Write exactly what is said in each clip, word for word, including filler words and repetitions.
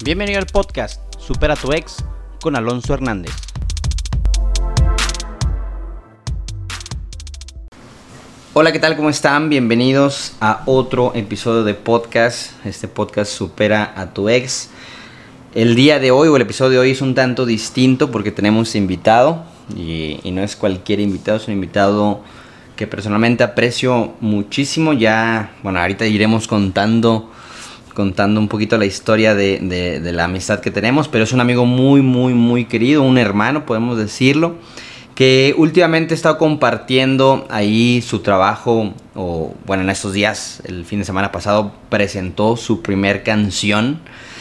Bienvenido al podcast Supera a tu ex con Alonso Hernández. Hola, ¿qué tal? ¿Cómo están? Bienvenidos a otro episodio de podcast, este podcast Supera a tu ex. El día de hoy o el episodio de hoy es un tanto distinto porque tenemos invitado y, y no es cualquier invitado, es un invitado que personalmente aprecio muchísimo. Ya, bueno, ahorita iremos contando, contando un poquito la historia de, de, de la amistad que tenemos, pero es un amigo muy, muy, muy querido, un hermano, podemos decirlo, que últimamente ha estado compartiendo ahí su trabajo, o bueno, en estos días, el fin de semana pasado, presentó su primer canción.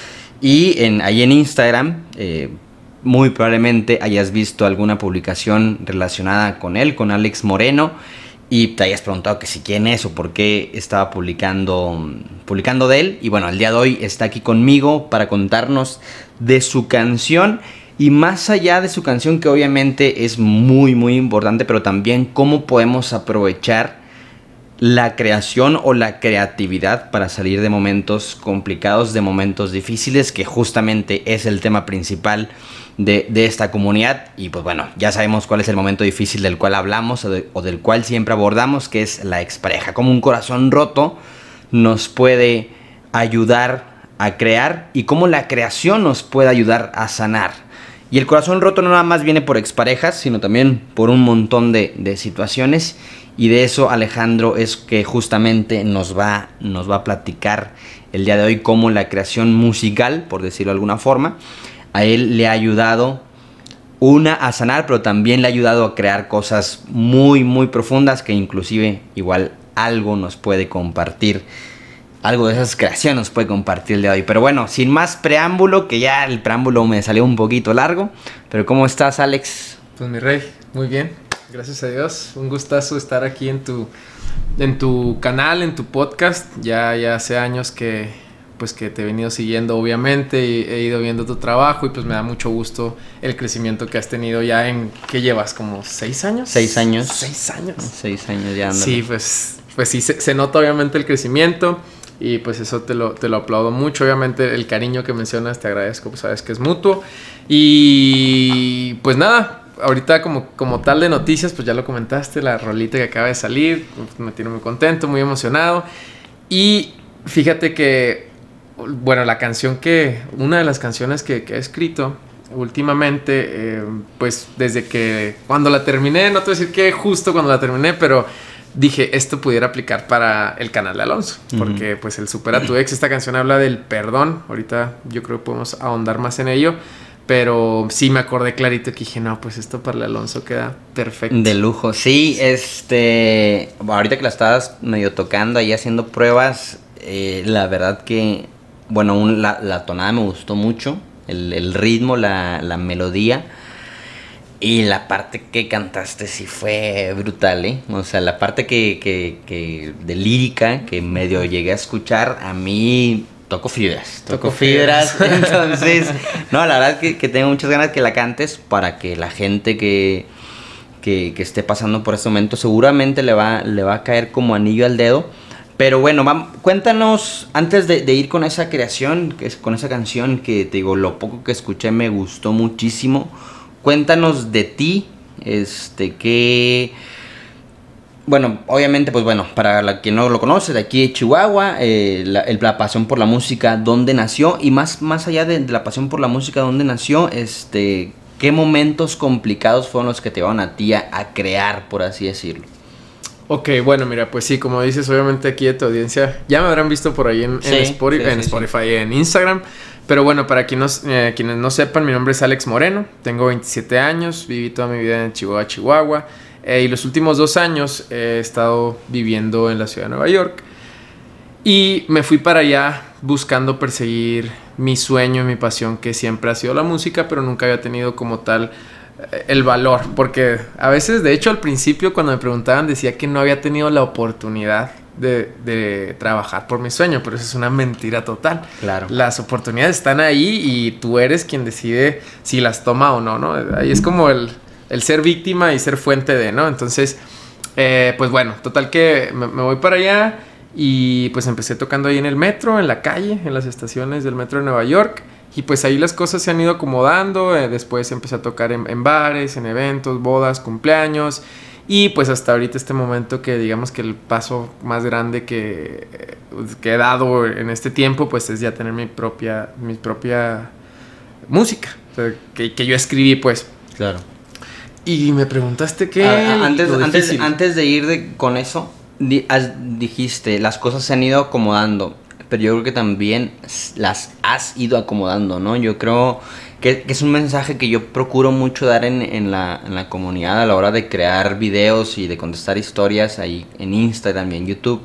Y en, ahí en Instagram, eh, muy probablemente hayas visto alguna publicación relacionada con él, con Alex Moreno, y te hayas preguntado que si quién es o por qué estaba publicando, publicando de él. Y bueno, el día de hoy está aquí conmigo para contarnos de su canción. Y más allá de su canción, que obviamente es muy, muy importante, pero también cómo podemos aprovechar la creación o la creatividad para salir de momentos complicados, de momentos difíciles, que justamente es el tema principal de, de esta comunidad. Y pues bueno, ya sabemos cuál es el momento difícil del cual hablamos o, de, o del cual siempre abordamos, que es la expareja. Cómo un corazón roto nos puede ayudar a crear y cómo la creación nos puede ayudar a sanar. Y el corazón roto no nada más viene por exparejas, sino también por un montón de, de situaciones. Y de eso Alejandro es que justamente nos va, nos va a platicar el día de hoy, cómo la creación musical, por decirlo de alguna forma, a él le ha ayudado, una, a sanar, pero también le ha ayudado a crear cosas muy, muy profundas que inclusive igual algo nos puede compartir. Algo de esas creaciones nos puede compartir el día de hoy. Pero bueno, sin más preámbulo, que ya el preámbulo me salió un poquito largo. Pero ¿cómo estás, Alex? Pues mi rey, muy bien. Gracias a Dios. Un gustazo estar aquí en tu, en tu canal, en tu podcast. Ya, ya hace años que, pues, que te he venido siguiendo, obviamente. Y he ido viendo tu trabajo y pues me da mucho gusto el crecimiento que has tenido ya en... ¿Qué llevas? ¿Como seis años? Seis años. Seis años. Seis años ya andando. Sí, pues, pues sí, se, se nota obviamente el crecimiento. Y pues eso te lo, te lo aplaudo mucho. Obviamente el cariño que mencionas te agradezco, pues sabes que es mutuo. Y pues nada, ahorita como, como tal de noticias, pues ya lo comentaste, la rolita que acaba de salir, me tiene muy contento, muy emocionado. Y fíjate que, bueno, la canción que, una de las canciones que, que he escrito últimamente, eh, pues desde que, cuando la terminé, no te voy a decir que justo cuando la terminé, pero... dije, esto pudiera aplicar para el canal de Alonso. Uh-huh. Porque pues el Supera a tu ex, esta canción habla del perdón. Ahorita yo creo que podemos ahondar más en ello. Pero sí me acordé clarito que dije, no, pues esto para el Alonso queda perfecto. De lujo, sí, este... ahorita que la estabas medio tocando ahí haciendo pruebas, eh, la verdad que, bueno, un, la, la tonada me gustó mucho. El, el ritmo, la, la melodía. Y la parte que cantaste sí fue brutal, ¿eh? O sea, la parte que, que, que de lírica que medio llegué a escuchar, a mí tocó fibras. Tocó fibras, fibras. Entonces, no, la verdad que, que tengo muchas ganas que la cantes para que la gente que, que, que esté pasando por este momento seguramente le va, le va a caer como anillo al dedo. Pero bueno, va, cuéntanos, antes de, de ir con esa creación, que es, con esa canción que te digo, lo poco que escuché me gustó muchísimo. Cuéntanos de ti, este, que, bueno, obviamente, pues bueno, para la quien no lo conoce, de aquí de Chihuahua, eh, la, el, la pasión por la música, ¿dónde nació? Y más, más allá de, de la pasión por la música, ¿dónde nació? Este, ¿qué momentos complicados fueron los que te llevaron a ti a, a crear, por así decirlo? Ok, bueno, mira, pues sí, como dices, obviamente aquí de tu audiencia, ya me habrán visto por ahí en, sí, en Spotify, sí, en, sí, Spotify sí. en Instagram. Pero bueno, para quienes no, eh, quienes no sepan, mi nombre es Alex Moreno, tengo veintisiete años, viví toda mi vida en Chihuahua, Chihuahua. Eh, y los últimos dos años he estado viviendo en la ciudad de Nueva York. Y me fui para allá buscando perseguir mi sueño y mi pasión, que siempre ha sido la música, pero nunca había tenido como tal eh, el valor. Porque a veces, de hecho, al principio cuando me preguntaban decía que no había tenido la oportunidad de, de trabajar por mi sueño, pero eso es una mentira total. Claro. Las oportunidades están ahí y tú eres quien decide si las toma o no, ¿no? Ahí es como el, el ser víctima y ser fuente de, ¿no? Entonces, eh, pues bueno, total que me, me voy para allá y pues empecé tocando ahí en el metro, en la calle, en las estaciones del metro de Nueva York. Y pues ahí las cosas se han ido acomodando. Eh, después empecé a tocar en, en bares, en eventos, bodas, cumpleaños. Y pues hasta ahorita este momento que digamos que el paso más grande que, que he dado en este tiempo pues es ya tener mi propia, mi propia música. O sea, que, que yo escribí pues. Claro. Y me preguntaste qué... Ah, antes, antes, antes de ir de, con eso, di, has, dijiste, las cosas se han ido acomodando. Pero yo creo que también las has ido acomodando, ¿no? Yo creo que, que es un mensaje que yo procuro mucho dar en, en, la, en la comunidad a la hora de crear videos y de contestar historias ahí en Instagram y en YouTube.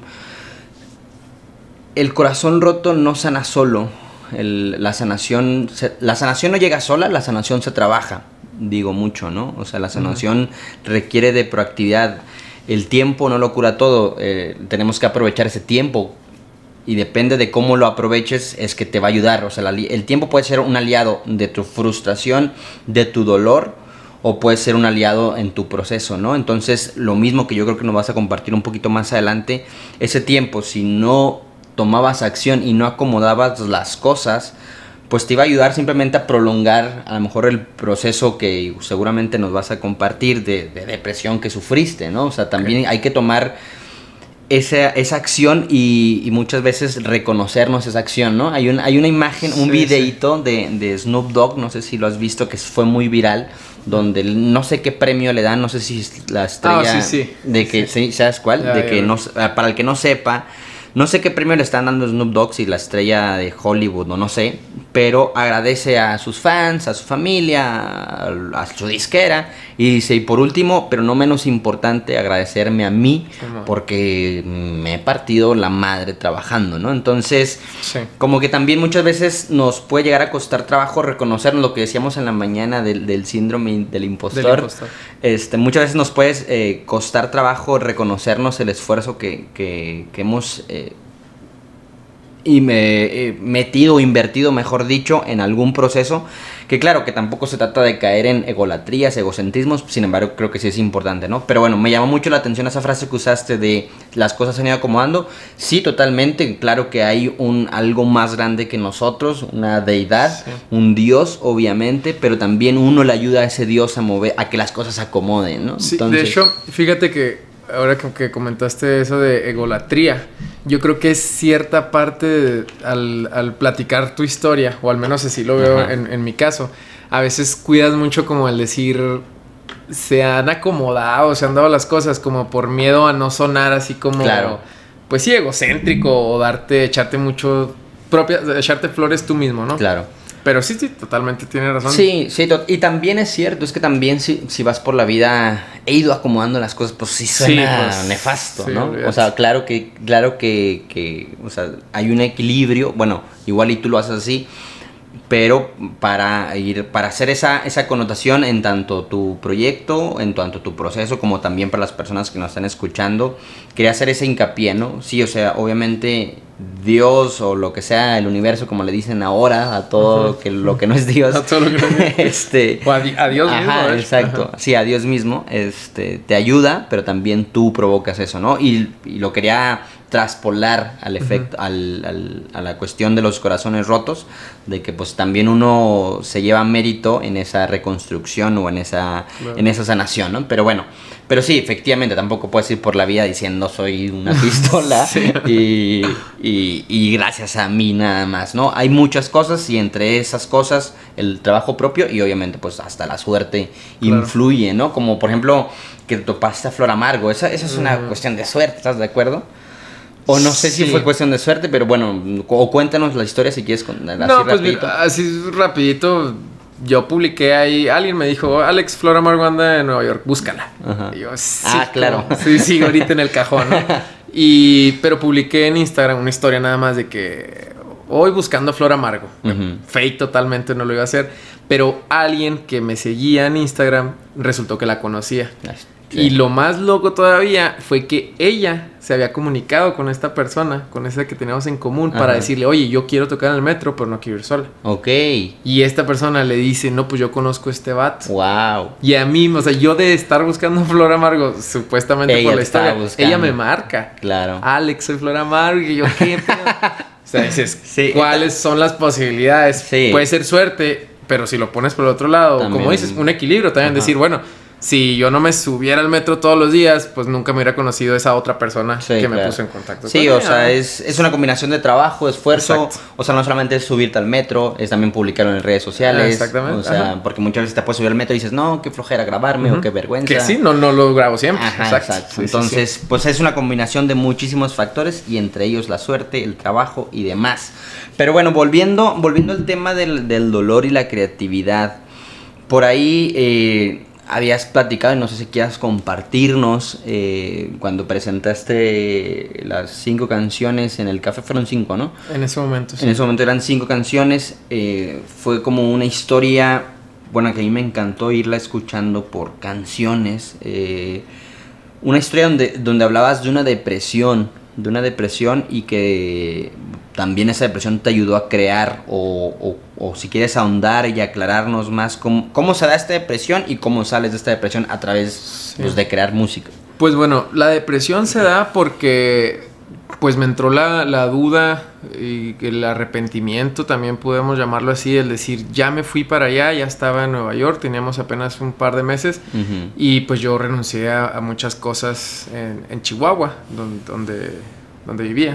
El corazón roto no sana solo. El, la, sanación, se, la sanación no llega sola, la sanación se trabaja. Digo mucho, ¿no? O sea, la sanación uh-huh. requiere de proactividad. El tiempo no lo cura todo. Eh, tenemos que aprovechar ese tiempo. Y depende de cómo lo aproveches es que te va a ayudar. O sea, la, el tiempo puede ser un aliado de tu frustración, de tu dolor, o puede ser un aliado en tu proceso, ¿no? Entonces, lo mismo que yo creo que nos vas a compartir un poquito más adelante, ese tiempo, si no tomabas acción y no acomodabas las cosas, pues te iba a ayudar simplemente a prolongar a lo mejor el proceso que seguramente nos vas a compartir de, de depresión que sufriste, ¿no? O sea, también okay. hay que tomar esa, esa acción y, y muchas veces reconocernos esa acción, ¿no? Hay, un, hay una imagen, un sí, videíto sí. de, de Snoop Dogg, no sé si lo has visto, que fue muy viral, donde no sé qué premio le dan, no sé si la estrella ah, sí, sí. de que, sí. ¿sí? ¿Sabes cuál? Ya, de ya, que ya. no, para el que no sepa, no sé qué premio le están dando a Snoop Dogg, si la estrella de Hollywood o no sé, pero agradece a sus fans, a su familia, a, a su disquera, y dice, y por último, pero no menos importante, agradecerme a mí, sí, porque me he partido la madre trabajando, ¿no? Entonces, sí. como que también muchas veces nos puede llegar a costar trabajo reconocernos, lo que decíamos en la mañana del, del síndrome del impostor, del impostor. Este, muchas veces nos puede eh, costar trabajo reconocernos el esfuerzo que, que, que hemos... Eh, y me he metido, invertido, mejor dicho, en algún proceso, que claro, que tampoco se trata de caer en egolatrías, egocentrismos, sin embargo creo que sí es importante, ¿no? Pero bueno, me llamó mucho la atención esa frase que usaste de las cosas se han ido acomodando. Sí, totalmente, claro que hay un algo más grande que nosotros, una deidad, sí. un Dios, obviamente, pero también uno le ayuda a ese Dios a mover, a que las cosas se acomoden, ¿no? Sí, Entonces, de hecho, fíjate que ahora que comentaste eso de egolatría, yo creo que es cierta parte de, al, al platicar tu historia, o al menos así lo veo en, en mi caso, a veces cuidas mucho como el decir, se han acomodado, se han dado las cosas como por miedo a no sonar así como, claro. pues sí, egocéntrico, o darte, echarte mucho, propia, echarte flores tú mismo, ¿no? Claro. Pero sí, sí, totalmente tiene razón. Sí, sí, to- y también es cierto, es que también si, si vas por la vida, he ido acomodando las cosas, pues sí suena sí, pues, nefasto, sí, ¿no? Olvídate. O sea, claro que, claro que, que, o sea, hay un equilibrio, bueno, igual y tú lo haces así, pero para ir, para hacer esa, esa connotación en tanto tu proyecto, en tanto tu proceso, como también para las personas que nos están escuchando, quería hacer ese hincapié, ¿no? Sí, o sea, obviamente Dios o lo que sea, el universo, como le dicen ahora, a todo uh-huh. que, lo que no es Dios. A todo lo que no es Dios. este, o a, di- a Dios ajá, mismo. ¿eh? Exacto. Ajá. Sí, a Dios mismo. Este, te ayuda, pero también tú provocas eso, ¿no? Y, y lo quería traspolar al efecto, uh-huh. al, al, a la cuestión de los corazones rotos, de que pues también uno se lleva mérito en esa reconstrucción o en esa, claro. en esa sanación, ¿no? Pero bueno, pero sí, efectivamente, tampoco puedes ir por la vida diciendo soy una pistola sí. y, y, y gracias a mí nada más, ¿no? Hay muchas cosas y entre esas cosas el trabajo propio y obviamente pues hasta la suerte claro. influye, ¿no? Como por ejemplo que topaste a Flor Amargo, esa, esa es una uh-huh. cuestión de suerte, ¿estás de acuerdo? O no sé sí. si fue cuestión de suerte, pero bueno, o cuéntanos la historia si quieres, con, así no, pues rapidito. Mira, así rapidito, yo publiqué ahí, alguien me dijo, Alex, Flor Amargo anda en Nueva York, búscala. Ajá. Y yo, sí, ah, claro. Como, sí, sí, ahorita en el cajón, ¿no? Y, pero publiqué en Instagram una historia nada más de que hoy buscando Flor Amargo. Uh-huh. Fake totalmente, no lo iba a hacer. Pero alguien que me seguía en Instagram resultó que la conocía. Sí. Y lo más loco todavía fue que ella se había comunicado con esta persona, con esa que teníamos en común, Ajá. para decirle, oye, yo quiero tocar en el metro, pero no quiero ir sola. Ok. Y esta persona le dice, no, pues yo conozco a este vato. Wow. Y a mí, o sea, yo de estar buscando Flor Amargo, supuestamente ella por la historia, ella me marca. Claro. Alex, soy Flor Amargo. Y yo, ¿qué pedo? sea, dices, sí. ¿cuáles son las posibilidades? Sí. Puede ser suerte, pero si lo pones por el otro lado, también, como dices, un equilibrio también. Ajá. Decir, bueno, si yo no me subiera al metro todos los días, pues nunca me hubiera conocido esa otra persona sí, que claro. me puso en contacto sí, con ella. Sí, o sea, es, es una combinación de trabajo, esfuerzo. Exacto. O sea, no solamente es subirte al metro, es también publicarlo en redes sociales. Ah, exactamente. O sea, ajá. porque muchas veces te puedes subir al metro y dices, no, qué flojera grabarme uh-huh. o qué vergüenza. Que sí, no, no lo grabo siempre. Ajá, exacto. exacto. Sí, Entonces, sí, sí. pues es una combinación de muchísimos factores y entre ellos la suerte, el trabajo y demás. Pero bueno, volviendo, volviendo al tema del, del dolor y la creatividad, por ahí... Eh, habías platicado, y no sé si quieras compartirnos, eh, cuando presentaste las cinco canciones en el café, fueron cinco, ¿no? En ese momento, sí. En ese momento eran cinco canciones, eh, fue como una historia, bueno, que a mí me encantó irla escuchando por canciones, eh, una historia donde, donde hablabas de una depresión, de una depresión y que también esa depresión te ayudó a crear o, o, o si quieres ahondar y aclararnos más cómo, cómo se da esta depresión y cómo sales de esta depresión a través sí. pues, de crear música. Pues bueno, la depresión se da porque pues me entró la, la duda y el arrepentimiento, también podemos llamarlo así, el decir ya me fui para allá, ya estaba en Nueva York, teníamos apenas un par de meses uh-huh. y pues yo renuncié a, a muchas cosas en, en Chihuahua, donde, donde, donde vivía.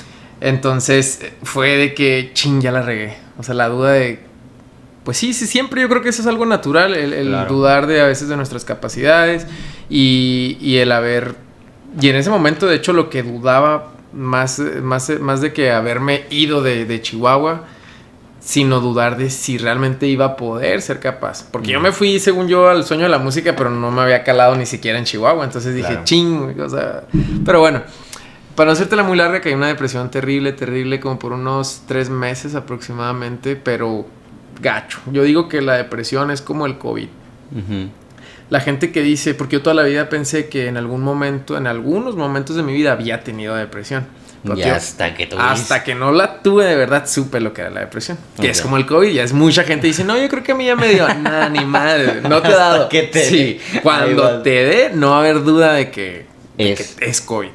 Entonces fue de que ching, ya la regué. O sea, la duda de... Pues sí, sí, siempre yo creo que eso es algo natural, el, el claro. dudar de a veces de nuestras capacidades y, y el haber... Y en ese momento, de hecho, lo que dudaba más, más, más de que haberme ido de, de Chihuahua, sino dudar de si realmente iba a poder ser capaz. Porque mm. yo me fui, según yo, al sueño de la música, pero no me había calado ni siquiera en Chihuahua. Entonces dije, claro. ching, o sea... Pero bueno... Para no hacértela muy larga, caí en una depresión terrible, terrible, como por unos tres meses aproximadamente, pero gacho. Yo digo que la depresión es como el COVID. Uh-huh. La gente que dice, porque yo toda la vida pensé que en algún momento, en algunos momentos de mi vida había tenido depresión. Y hasta que tuviste. Hasta que no la tuve, de verdad, supe lo que era la depresión. Okay. Que es como el COVID, ya es mucha gente dice, no, yo creo que a mí ya me dio. Nada, ni madre, no te ha dado. Que te sí, cuando te dé, no va a haber duda de que es, de que es COVID.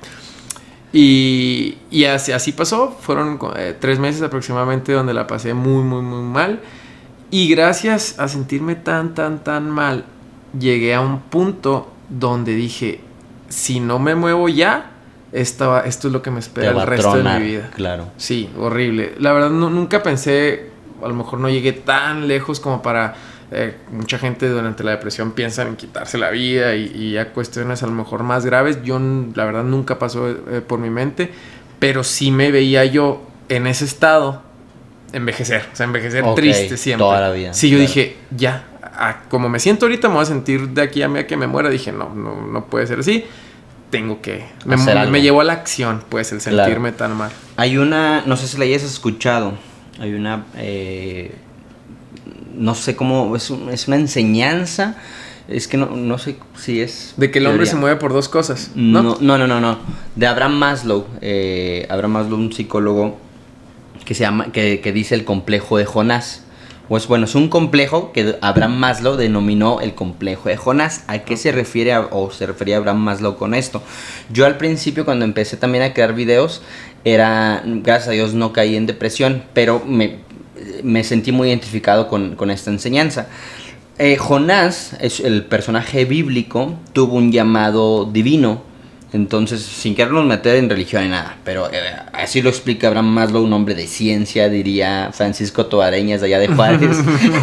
Y, y así, así pasó, fueron eh, tres meses aproximadamente donde la pasé muy, muy, muy mal. Y gracias a sentirme tan, tan, tan mal, llegué a un punto donde dije, si no me muevo ya, esta, esto es lo que me espera el resto tronar, de mi vida. Claro. Sí, horrible. La verdad, no, nunca pensé, a lo mejor no llegué tan lejos como para... Eh, mucha gente durante la depresión piensa en quitarse la vida y, y ya cuestiones a lo mejor más graves. Yo la verdad nunca pasó eh, por mi mente, pero sí me veía yo en ese estado envejecer, o sea, envejecer okay, triste siempre. Toda la vida. Sí, yo claro. dije, ya, a, como me siento ahorita me voy a sentir de aquí a mí a que me muera. Dije, no, no, no puede ser así. Tengo que... Me, me llevó a la acción, pues, el sentirme claro. tan mal. Hay una, no sé si la hayas escuchado, hay una... Eh... No sé cómo, es, un, es una enseñanza, es que no, no sé si es... De que el hombre teoría. Se mueve por dos cosas, ¿no? No, no, no, no, no. De Abraham Maslow, eh, Abraham Maslow, un psicólogo que se llama, que, que dice el complejo de Jonás. Pues bueno, es un complejo que Abraham Maslow denominó el complejo de Jonás. ¿A qué se refiere a, o se refería Abraham Maslow con esto? Yo al principio, cuando empecé también a crear videos, era, gracias a Dios no caí en depresión, pero me... me sentí muy identificado con, con esta enseñanza. Eh, Jonás, es el personaje bíblico, tuvo un llamado divino. Entonces, sin querernos meter en religión ni nada, pero eh, así lo explica Abraham Maslow, un hombre de ciencia, diría Francisco Toareñas de allá de Juárez.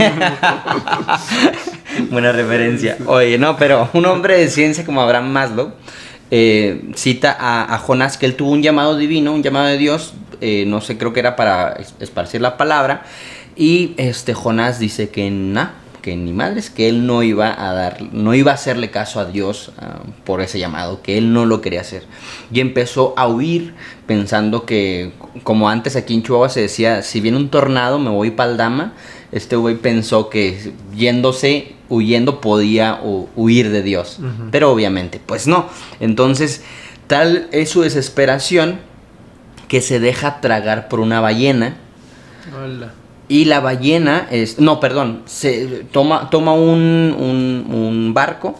Buena referencia. Oye, no, pero un hombre de ciencia como Abraham Maslow eh, cita a, a Jonás que él tuvo un llamado divino, un llamado de Dios. Eh, no sé, creo que era para esparcir la palabra. Y este Jonás dice que nada, que ni madres, que él no iba a dar, no iba a hacerle caso a Dios uh, por ese llamado, que él no lo quería hacer. Y empezó a huir pensando que, como antes aquí en Chihuahua se decía, si viene un tornado me voy para Aldama. Este güey pensó que yéndose, huyendo podía uh, huir de Dios. Uh-huh. Pero obviamente, pues no. Entonces, tal es su desesperación que se deja tragar por una ballena. Hola. Y la ballena es... No, perdón. Se toma, toma un, un, un barco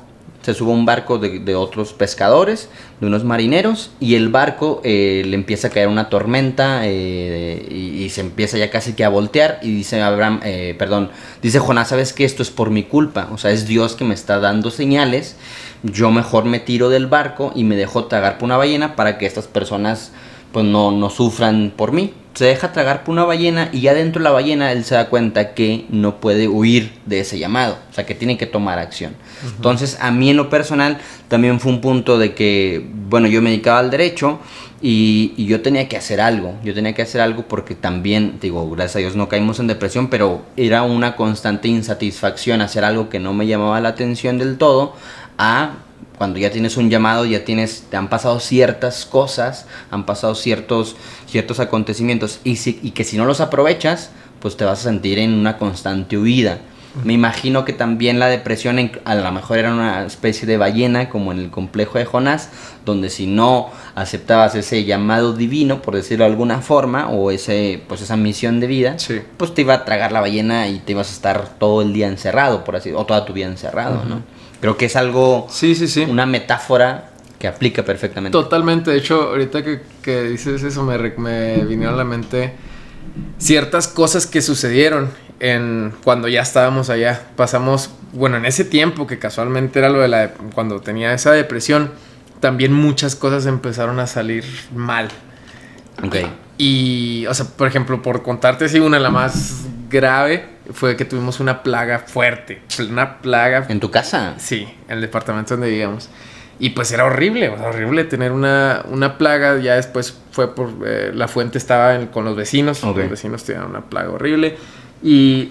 se sube a un barco de, de otros pescadores, de unos marineros, y el barco eh, le empieza a caer una tormenta eh, y, y se empieza ya casi que a voltear, y dice Abraham, eh, perdón, dice Jonás, ¿sabes qué? Esto es por mi culpa, o sea, es Dios que me está dando señales, yo mejor me tiro del barco y me dejo tragar por una ballena para que estas personas pues no, no sufran por mí. Se deja tragar por una ballena y ya dentro de la ballena él se da cuenta que no puede huir de ese llamado, o sea que tiene que tomar acción. Uh-huh. Entonces a mí en lo personal también fue un punto de que, bueno, yo me dedicaba al derecho y, y yo tenía que hacer algo, yo tenía que hacer algo porque también, digo, gracias a Dios no caímos en depresión, pero era una constante insatisfacción hacer algo que no me llamaba la atención del todo, a cuando ya tienes un llamado, ya tienes, te han pasado ciertas cosas, han pasado ciertos, ciertos acontecimientos, y, si, y que si no los aprovechas, pues te vas a sentir en una constante huida. Uh-huh. Me imagino que también la depresión en, a lo mejor era una especie de ballena, como en el complejo de Jonás, donde si no aceptabas ese llamado divino, por decirlo de alguna forma, o ese, pues esa misión de vida, sí. pues te iba a tragar la ballena y te ibas a estar todo el día encerrado, por así, o toda tu vida encerrado, uh-huh. ¿no? Creo que es algo, sí, sí, sí. una metáfora que aplica perfectamente. Totalmente. De hecho, ahorita que, que dices eso, me, me vinieron a la mente ciertas cosas que sucedieron en cuando ya estábamos allá. Pasamos, bueno, en ese tiempo que casualmente era lo de la... Cuando tenía esa depresión, también muchas cosas empezaron a salir mal. Ok. Y, o sea, por ejemplo, por contarte así, una de las más grave fue que tuvimos una plaga fuerte. Una plaga... ¿En tu casa? Sí, en el departamento donde vivíamos. Y pues era horrible, o sea, horrible tener una, una plaga. Ya después fue por... Eh, la fuente estaba en, con los vecinos. Okay. Los vecinos tenían una plaga horrible. Y...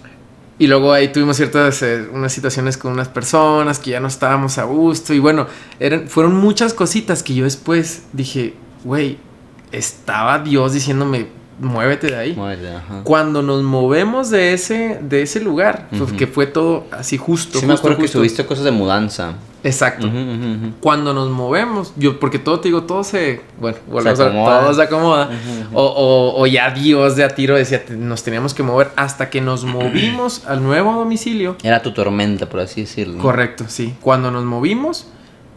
Y luego ahí tuvimos ciertas eh, unas situaciones con unas personas que ya no estábamos a gusto. Y bueno, eran, fueron muchas cositas que yo después dije, güey, estaba Dios diciéndome, muévete de ahí. Muévete, ajá. Cuando nos movemos de ese, de ese lugar, uh-huh. pues, que fue todo así justo. Sí, justo, me acuerdo justo. que tuviste cosas de mudanza. Exacto. Uh-huh, uh-huh. Cuando nos movemos, yo, porque todo te digo, todo se, bueno, se acomoda. todo se acomoda. Uh-huh. O, o, o ya Dios de a tiro decía, nos teníamos que mover hasta que nos movimos al nuevo domicilio. Era tu tormenta, por así decirlo. Correcto, sí. Cuando nos movimos,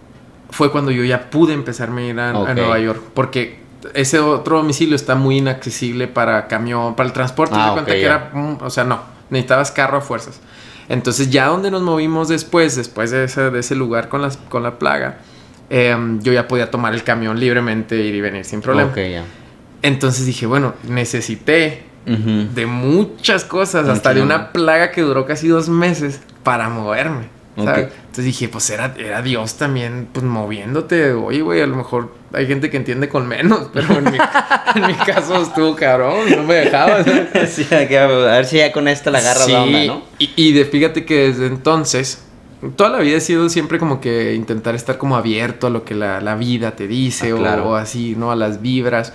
fue cuando yo ya pude empezarme a ir a, okay. a Nueva York. Porque ese otro domicilio está muy inaccesible para camión, para el transporte. Ah, de cuenta okay, que ya. era, o sea, no, necesitabas carro a fuerzas. Entonces ya donde nos movimos después, después de ese, de ese lugar con, las, con la plaga, eh, yo ya podía tomar el camión libremente, ir y venir sin problema. Okay, yeah. Entonces dije, bueno, necesité uh-huh. de muchas cosas, Mucho hasta de una plaga que duró casi dos meses para moverme. ¿sabes? Okay. Entonces dije, pues era, era Dios también, pues moviéndote. Oye, güey, a lo mejor hay gente que entiende con menos, pero en mi, en mi caso estuvo cabrón, no me dejaba. Sí, a ver si ya con esta la agarra sí, la onda, ¿no? Y, y de, fíjate que desde entonces, toda la vida he sido siempre como que intentar estar como abierto a lo que la, la vida te dice, ah, claro. o, o así, ¿no? A las vibras.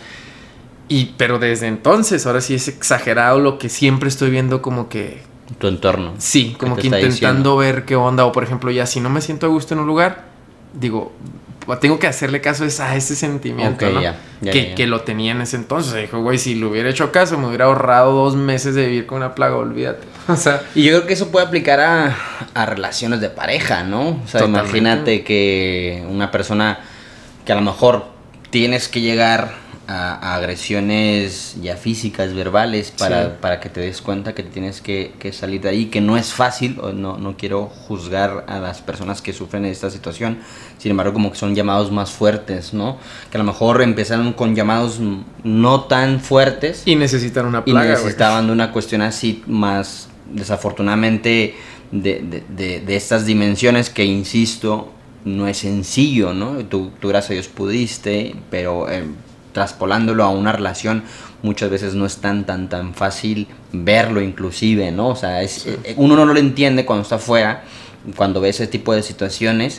Y, pero desde entonces, ahora sí es exagerado lo que siempre estoy viendo como que... Tu entorno. Sí, como que intentando diciendo? ver qué onda. O por ejemplo, ya si no me siento a gusto en un lugar, digo, tengo que hacerle caso a ese sentimiento, okay, ¿no? Ya, ya, que, ya. que lo tenía en ese entonces. Dijo, güey, si le hubiera hecho caso, me hubiera ahorrado dos meses de vivir con una plaga, olvídate. O sea, y yo creo que eso puede aplicar a, a relaciones de pareja, ¿no? O sea, totalmente. Imagínate que una persona que a lo mejor tienes que llegar a, a agresiones ya físicas, verbales, para, sí. para que te des cuenta que tienes que, que salir de ahí, que no es fácil. No, no quiero juzgar a las personas que sufren esta situación, sin embargo como que son llamados más fuertes, ¿no? Que a lo mejor empezaron con llamados no tan fuertes y necesitan una plaga, y necesitaban de una cuestión así más, desafortunadamente, de, de, de, de estas dimensiones que, insisto, no es sencillo, ¿no? Tú, tú gracias a Dios pudiste, pero eh, traspolándolo a una relación muchas veces no es tan tan tan fácil verlo, inclusive, ¿no? O sea, es, sí. eh, uno no lo entiende cuando está afuera, cuando ve ese tipo de situaciones,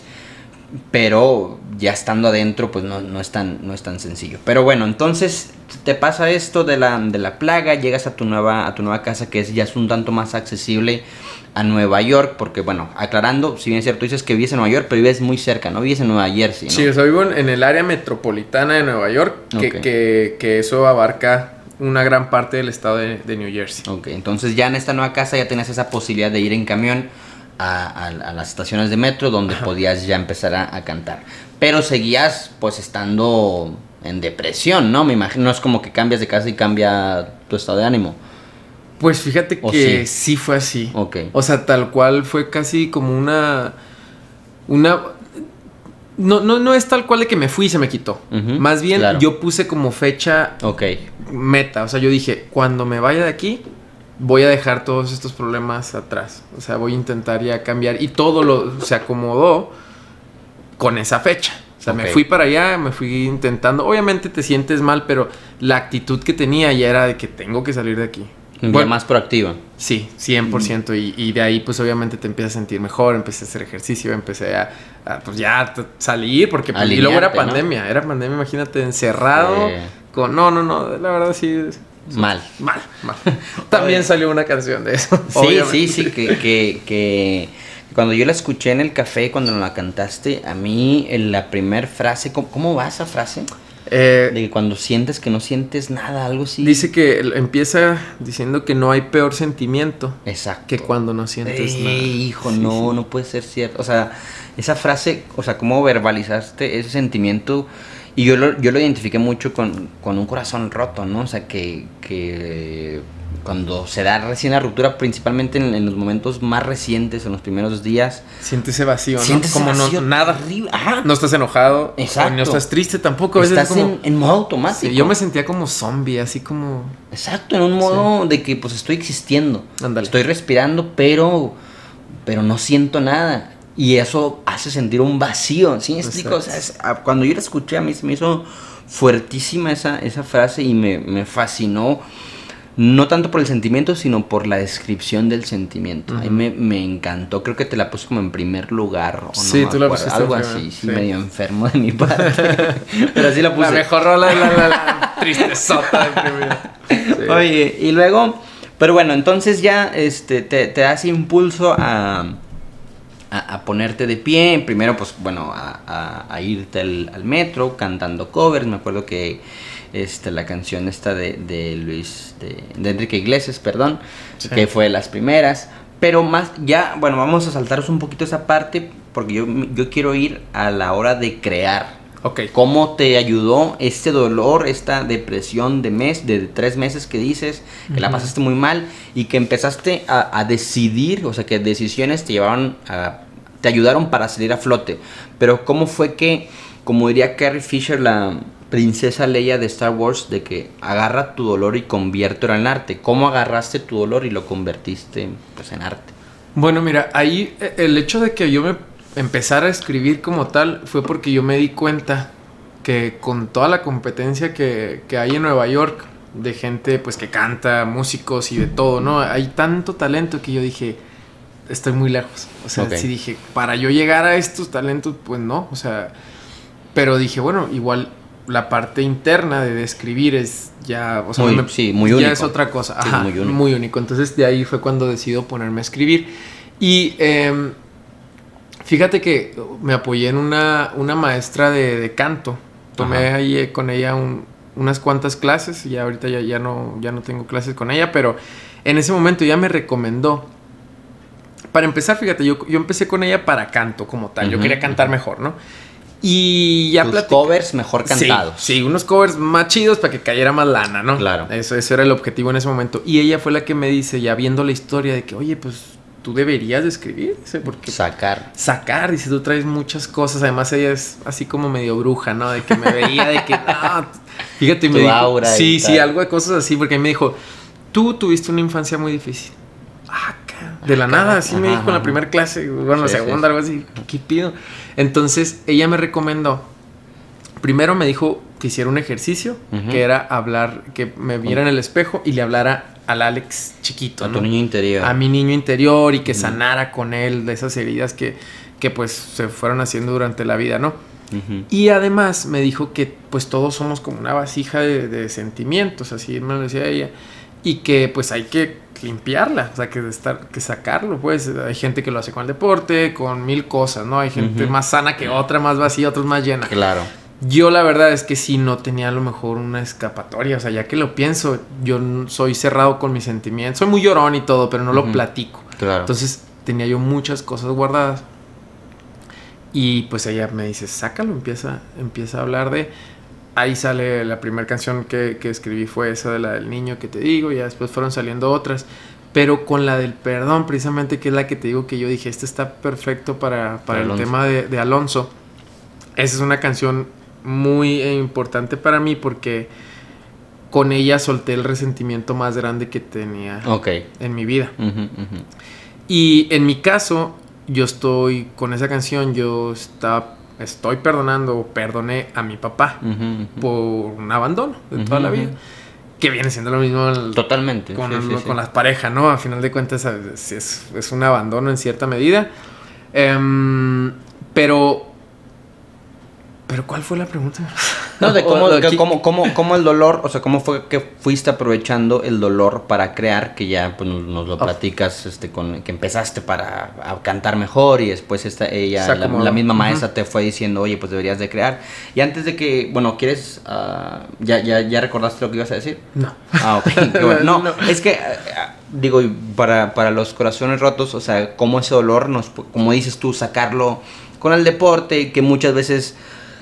pero ya estando adentro pues no, no, es tan, no es tan sencillo. Pero bueno, entonces te pasa esto de la, de la plaga, llegas a tu nueva, a tu nueva casa, que es, ya es un tanto más accesible a Nueva York, porque bueno, aclarando, si bien es cierto, dices que vives en Nueva York, pero vives muy cerca, ¿no? Vives en Nueva Jersey, ¿no? Sí, o sea, vivo en el área metropolitana de Nueva York, que, okay. que, que eso abarca una gran parte del estado de, de New Jersey. Ok, entonces ya en esta nueva casa ya tienes esa posibilidad de ir en camión a, a, a las estaciones de metro donde Ajá. podías ya empezar a, a cantar. Pero seguías pues estando en depresión, ¿no? Me imagino, no es como que cambias de casa y cambia tu estado de ánimo. Pues fíjate que sí? sí fue así. Okay. O sea, tal cual fue casi como una... Una... No, no, no es tal cual de que me fui y se me quitó. Uh-huh, Más bien claro. yo puse como fecha okay. meta. O sea, yo dije, cuando me vaya de aquí, voy a dejar todos estos problemas atrás. O sea, voy a intentar ya cambiar. Y todo lo se acomodó con esa fecha. O sea, okay. me fui para allá, me fui intentando. Obviamente te sientes mal, pero la actitud que tenía ya era de que tengo que salir de aquí. Bueno, más proactiva. Sí, cien por ciento. Mm. Y, y de ahí, pues, obviamente te empiezas a sentir mejor. Empecé a hacer ejercicio, empecé a, a pues, ya t- salir. Porque, pues, y luego era pandemia. ¿No? Era pandemia, imagínate, encerrado. Eh... Con, no, no, no, la verdad sí... Mal. Mal, mal. También salió una canción de eso. Sí, obviamente. sí, sí, que, que, que... Cuando yo la escuché en el café, cuando la cantaste, a mí la primera frase... ¿Cómo, cómo va esa frase? Eh, de que cuando sientes que no sientes nada, algo así. Dice que empieza diciendo que no hay peor sentimiento Exacto. que cuando no sientes Ey, nada. Hijo, sí, no, sí. no puede ser cierto. O sea, esa frase, o sea, cómo verbalizaste ese sentimiento. Y yo lo, yo lo identifiqué mucho con, con un corazón roto, ¿no? O sea, que, que cuando se da recién la ruptura, principalmente en, en los momentos más recientes, en los primeros días. Sientes ese vacío, ¿no? Sientes como ese vacío no, nada. Horrible. Ajá. No estás enojado. Exacto. No estás triste tampoco. A veces estás como... en, en modo automático. Sí, yo me sentía como zombie, así como... Exacto, en un modo sí. de que pues estoy existiendo. Ándale. Estoy respirando, pero, pero no siento nada. Y eso hace sentir un vacío, ¿sí me explico? O sea, es, cuando yo la escuché, a mí se me hizo fuertísima esa, esa frase y me, me fascinó. No tanto por el sentimiento, sino por la descripción del sentimiento. Uh-huh. A mí me, me encantó. Creo que te la puse como en primer lugar. O no sí, tú la pusiste. Algo así, sí, sí, medio enfermo de mi parte. Pero así la puse. La mejor rola es la, la, la tristezota de primero. Sí. Oye, y luego... Pero bueno, entonces ya este, te, te das impulso a, a, a ponerte de pie. Primero, pues, bueno, a, a, a irte al, al metro cantando covers. Me acuerdo que... Este, la canción esta de, de Luis, de, de Enrique Iglesias, perdón, sí. que fue de las primeras, pero más, ya, bueno, vamos a saltaros un poquito esa parte, porque yo, yo quiero ir a la hora de crear. Okay. ¿Cómo te ayudó este dolor, esta depresión de mes, de tres meses que dices, que uh-huh. la pasaste muy mal, y que empezaste a, a decidir, o sea, que decisiones te llevaron a, te ayudaron para salir a flote, pero cómo fue que, como diría Carrie Fisher, la... princesa Leia de Star Wars, de que agarra tu dolor y conviértelo en arte. ¿Cómo agarraste tu dolor y lo convertiste pues en arte? Bueno, mira, ahí el hecho de que yo me empezara a escribir como tal fue porque yo me di cuenta que con toda la competencia que, que hay en Nueva York de gente pues que canta, músicos y de todo, ¿no? Hay tanto talento que yo dije, estoy muy lejos. O sea, okay. sí dije, para yo llegar a estos talentos, pues no, o sea, pero dije, bueno, igual la parte interna de escribir es ya, o sea, muy, me, sí, muy ya único. es otra cosa. Sí, Ajá, muy único. muy único. Entonces de ahí fue cuando decido ponerme a escribir. Y eh, fíjate que me apoyé en una, una maestra de, de canto. Tomé Ajá. ahí con ella un, unas cuantas clases y ahorita ya, ya, no, ya no tengo clases con ella, pero en ese momento ya me recomendó. Para empezar, fíjate, yo, yo empecé con ella para canto como tal. Uh-huh. Yo quería cantar mejor, ¿no? Y ya tus covers mejor cantados. Sí, sí, unos covers más chidos para que cayera más lana, ¿no? Claro. Eso, eso era el objetivo en ese momento. Y ella fue la que me dice, ya viendo la historia, de que, oye, pues tú deberías de escribir. Dice, porque sacar. Sacar, dice, tú traes muchas cosas. Además, ella es así como medio bruja, ¿no? De que me veía, de que, no, fíjate, tu me dijo, aura sí, sí, tal. algo de cosas así, porque me dijo, tú tuviste una infancia muy difícil. Ah, de la nada, así ajá, me dijo ajá. en la primera clase, bueno, la sí, segunda, sí. algo así, ¿qué pido? Entonces, ella me recomendó, primero me dijo que hiciera un ejercicio, uh-huh. que era hablar, que me viera en el espejo y le hablara al Alex chiquito, a ¿no? tu niño interior. A mi niño interior y que uh-huh. sanara con él de esas heridas que, que pues se fueron haciendo durante la vida, ¿no? Uh-huh. Y además me dijo que pues todos somos como una vasija de, de sentimientos, así me lo decía ella, y que pues hay que limpiarla, o sea, que, estar, que sacarlo, pues. Hay gente que lo hace con el deporte, con mil cosas, ¿no? Hay gente uh-huh. más sana que otra, más vacía, otros más llena. Claro. Yo la verdad es que sí no tenía a lo mejor una escapatoria, o sea, ya que lo pienso, yo soy cerrado con mis sentimientos, soy muy llorón y todo, pero no uh-huh. lo platico. Claro. Entonces, tenía yo muchas cosas guardadas. Y pues ella me dice, sácalo, empieza, empieza a hablar de... Ahí sale la primera canción que, que escribí, fue esa de la del niño que te digo, y ya después fueron saliendo otras. Pero con la del perdón, precisamente, que es la que te digo que yo dije, este está perfecto para, para el tema de, de Alonso. Esa es una canción muy importante para mí porque con ella solté el resentimiento más grande que tenía okay. en mi vida. Uh-huh, uh-huh. Y en mi caso, yo estoy con esa canción, yo estaba... Estoy perdonando, perdoné a mi papá uh-huh, uh-huh. por un abandono de uh-huh, toda la vida. Que viene siendo lo mismo el, totalmente con, sí, el, sí, con sí. las parejas, ¿no? A final de cuentas es, es, es un abandono en cierta medida. Um, pero... ¿Pero cuál fue la pregunta? No, de cómo, que, cómo, cómo, cómo el dolor, o sea, cómo fue que fuiste aprovechando el dolor para crear, que ya pues, nos, nos lo oh. platicas, este, con que empezaste para a cantar mejor y después esta, ella, o sea, la, la misma maestra uh-huh. te fue diciendo, oye, pues deberías de crear. Y antes de que, bueno, ¿quieres, uh, ya, ya, ya recordaste lo que ibas a decir? No. Ah, ok, qué bueno. No, no, es que, uh, digo, para, para los corazones rotos, o sea, cómo ese dolor, nos, como dices tú, sacarlo con el deporte, que muchas veces...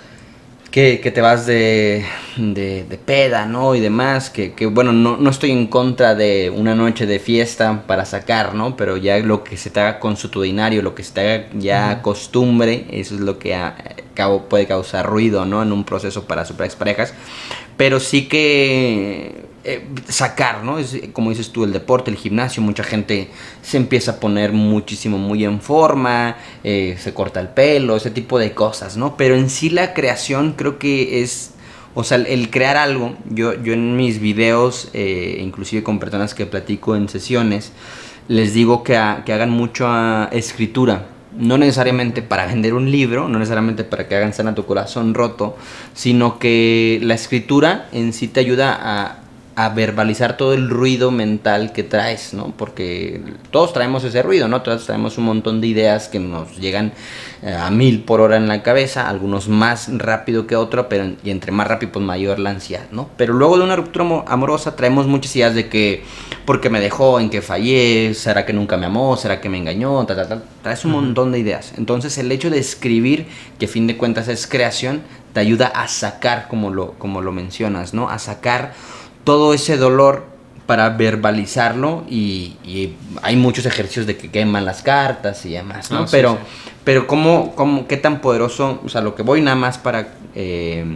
Que, que te vas de, de, de peda, ¿no? Y demás, que, que bueno, no, no estoy en contra de una noche de fiesta para sacar, ¿no? Pero ya lo que se te haga consuetudinario, lo que se te haga ya uh-huh. costumbre, eso es lo que a, a, puede causar ruido, ¿no? En un proceso para super exparejas. Pero sí que eh, sacar, ¿no? Es, como dices tú, el deporte, el gimnasio, mucha gente se empieza a poner muchísimo, muy en forma, eh, se corta el pelo, ese tipo de cosas, ¿no? Pero en sí la creación creo que es, o sea, el, el crear algo, yo, yo en mis videos, eh, inclusive con personas que platico en sesiones, les digo que, a, que hagan mucha escritura. No necesariamente para vender un libro, no necesariamente para que hagan sana tu corazón roto, sino que la escritura en sí te ayuda a, a verbalizar todo el ruido mental que traes, ¿no? Porque todos traemos ese ruido, ¿no? Todos traemos un montón de ideas que nos llegan eh, a mil por hora en la cabeza, algunos más rápido que otro, pero y entre más rápido pues mayor la ansiedad, ¿no? Pero luego de una ruptura amorosa traemos muchas ideas de que porque me dejó, en que fallé, será que nunca me amó, será que me engañó, ta, ta, ta. Traes un uh-huh. montón de ideas. Entonces el hecho de escribir, que a fin de cuentas es creación, te ayuda a sacar, como lo, como lo mencionas, ¿no? A sacar todo ese dolor para verbalizarlo y, y hay muchos ejercicios de que queman las cartas y demás, ¿no? Oh, sí, pero, sí. pero ¿cómo, cómo, qué tan poderoso, o sea, lo que voy nada más para eh,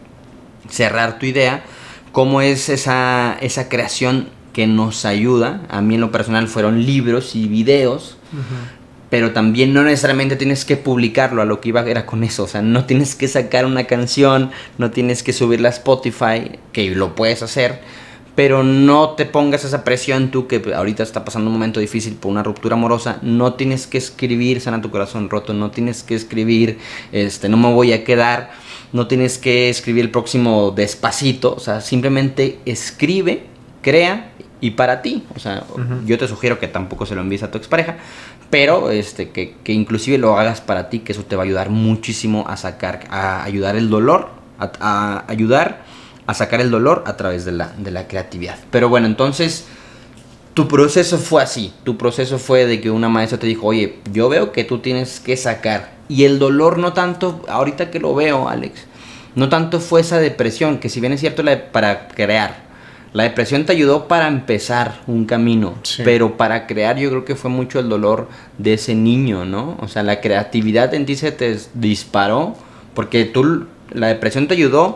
cerrar tu idea, cómo es esa, esa creación que nos ayuda? A mí en lo personal fueron libros y videos, uh-huh. pero también no necesariamente tienes que publicarlo, a lo que iba era con eso, o sea, no tienes que sacar una canción, no tienes que subirla a Spotify, que lo puedes hacer, pero no te pongas esa presión tú que ahorita está pasando un momento difícil por una ruptura amorosa, no tienes que escribir sana tu corazón roto, no tienes que escribir este no me voy a quedar, no tienes que escribir el próximo Despacito, o sea, simplemente escribe, crea y para ti, o sea, uh-huh. yo te sugiero que tampoco se lo envíes a tu expareja, pero este que, que inclusive lo hagas para ti, que eso te va a ayudar muchísimo a sacar, a ayudar el dolor, a, a ayudar a sacar el dolor a través de la, de la creatividad. Pero bueno, entonces tu proceso fue así, tu proceso fue de que una maestra te dijo, oye, yo veo que tú tienes que sacar, y el dolor no tanto, ahorita que lo veo, Alex, no tanto fue esa depresión, que si bien es cierto la de, para crear, la depresión te ayudó para empezar un camino, sí. pero para crear yo creo que fue mucho el dolor de ese niño, ¿no? O sea, la creatividad en ti se te disparó, porque tú, la depresión te ayudó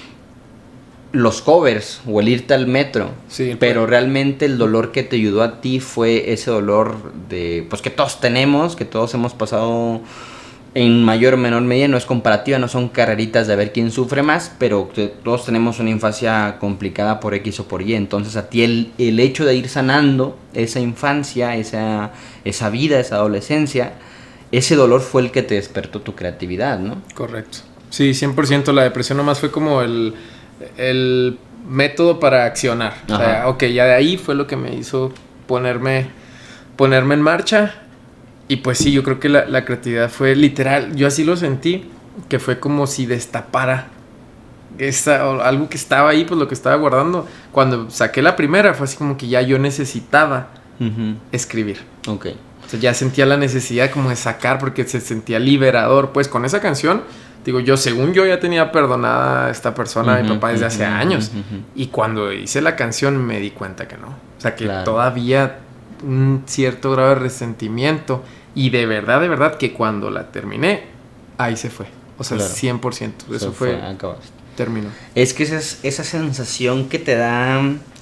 los covers o el irte al metro, sí, pero pues, realmente el dolor que te ayudó a ti fue ese dolor de, pues que todos tenemos, que todos hemos pasado en mayor o menor medida, no es comparativa, no son carreritas de ver quién sufre más, pero todos tenemos una infancia complicada por X o por Y, entonces a ti el, el hecho de ir sanando esa infancia, esa, esa vida, esa adolescencia, ese dolor fue el que te despertó tu creatividad, ¿no? Correcto. Sí, cien por ciento, la depresión nomás fue como el, el método para accionar. Ajá. O sea, ok, ya de ahí fue lo que me hizo ponerme, ponerme en marcha. Y pues sí, yo creo que la, la creatividad fue literal, yo así lo sentí, que fue como si destapara esa, algo que estaba ahí, pues lo que estaba guardando. Cuando saqué la primera fue así como que ya yo necesitaba uh-huh. escribir. Ok. O sea, ya sentía la necesidad como de sacar porque se sentía liberador. Pues con esa canción, digo, yo según yo ya tenía perdonada a esta persona, uh-huh, a mi papá, desde uh-huh, hace años. Uh-huh. Y cuando hice la canción me di cuenta que no. O sea, que claro. todavía un cierto grado de resentimiento. Y de verdad, de verdad, que cuando la terminé, ahí se fue. O sea, claro. cien por ciento. Eso se fue, fue terminó. Es que esa, es, esa sensación que te da...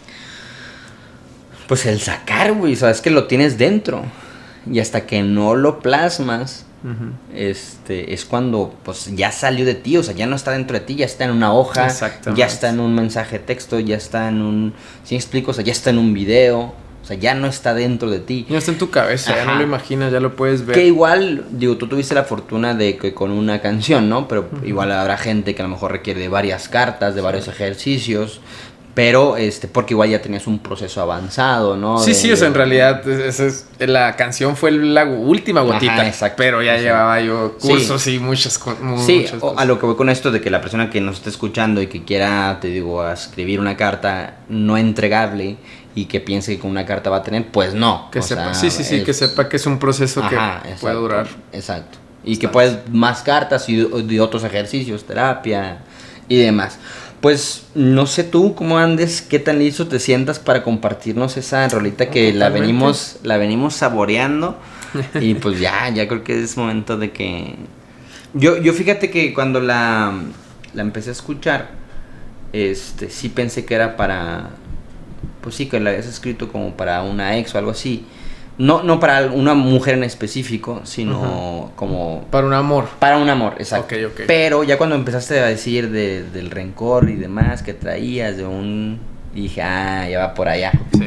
Pues el sacar, güey, sabes que lo tienes dentro. Y hasta que no lo plasmas, uh-huh. este, es cuando pues ya salió de ti, o sea, ya no está dentro de ti, ya está en una hoja, ya está en un mensaje de texto, ya está en un, ¿sí me explico? O sea, ya está en un video, o sea, ya no está dentro de ti. Ya está en tu cabeza, ajá. Ya no lo imaginas, ya lo puedes ver. Que igual, digo, tú tuviste la fortuna de que con una canción, ¿no? Pero uh-huh. igual habrá gente que a lo mejor requiere de varias cartas, de varios ejercicios. Pero, este, porque igual ya tenías un proceso avanzado, ¿no? Sí, de, sí, o sea, en realidad esa es, la canción fue la última gotita. Ajá, exacto. Pero ya exacto. Llevaba yo cursos sí. y muchas cosas. Sí, o, a lo que voy con esto de que la persona que nos esté escuchando y que quiera, te digo, escribir una carta no entregable y que piense que con una carta va a tener, pues no. Que sepa, sea, sí, sí, sí, es, que sepa que es un proceso ajá, que exacto, puede durar. Exacto. Y Está que puedes más cartas y de otros ejercicios, terapia y demás. Pues no sé tú cómo andes, qué tan listo te sientas para compartirnos esa rolita que oh, la venimos la venimos saboreando y pues ya, ya creo que es momento de que yo yo fíjate que cuando la la empecé a escuchar este sí pensé que era para pues sí que la habías escrito como para una ex o algo así. No, no para una mujer en específico, sino uh-huh. como... Para un amor. Para un amor, exacto. Okay, okay. Pero ya cuando empezaste a decir de, del rencor y demás que traías de un... Dije, ah, ya va por allá. Sí.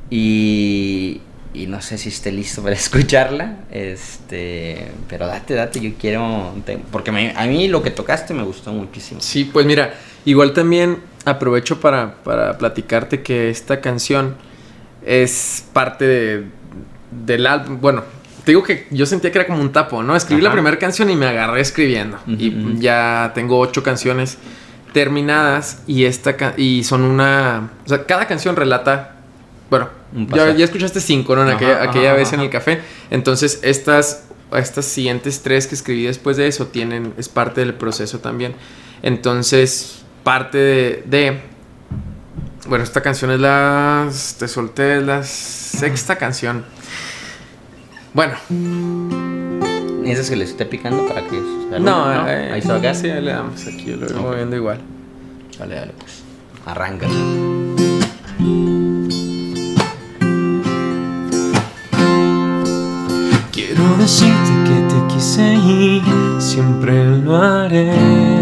Y, y no sé si esté listo para escucharla, este pero date, date, yo quiero... Te, porque me, a mí lo que tocaste me gustó muchísimo. Sí, pues mira, igual también aprovecho para, para platicarte que esta canción es parte de... del álbum, bueno, te digo que yo sentía que era como un tapo, ¿no? Escribí Ajá. la primera canción y me agarré escribiendo. Uh-huh. Y ya tengo ocho canciones terminadas y esta ca- y son una... O sea, cada canción relata... Bueno, ya, ya escuchaste cinco, ¿no? En ajá, aquella, ajá, aquella ajá, vez ajá. en el café. Entonces, estas, estas siguientes tres que escribí después de eso tienen... Es parte del proceso también. Entonces, parte de... de bueno, esta canción es la... Te solté, es la sexta canción. Bueno. ¿Necesitas que le esté picando para que... No, ¿no? Eh, ahí está acá. Sí, ahí le damos aquí, yo lo voy okay. moviendo igual. Dale, dale, pues. Arranca. Quiero decirte que te quise y siempre lo haré.